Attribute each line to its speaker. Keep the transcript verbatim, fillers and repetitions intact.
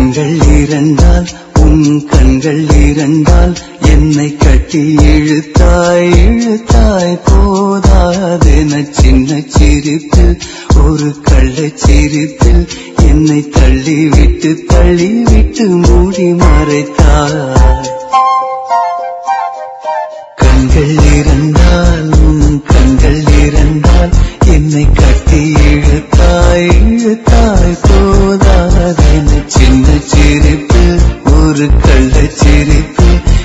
Speaker 1: கண்கள் இரண்டால் உன் கண்கள் இரண்டால் என்னை கட்டி இழுத்தாய் இழுத்தாய் போதாதென சின்ன சிரிப்பில் ஒரு கள்ளச் சிரிப்பில் என்னை தள்ளிவிட்டு தள்ளிவிட்டு மூடி மறைத்தாய். கண்கள் இரண்டால் உன் கண்கள் இரண்டால் என்னை கட்டி இழுத்தாய் இழுத்தாய் போதாதென சின்ன சிரிப்பில் ஒரு கள்ளச் சிரிப்பில்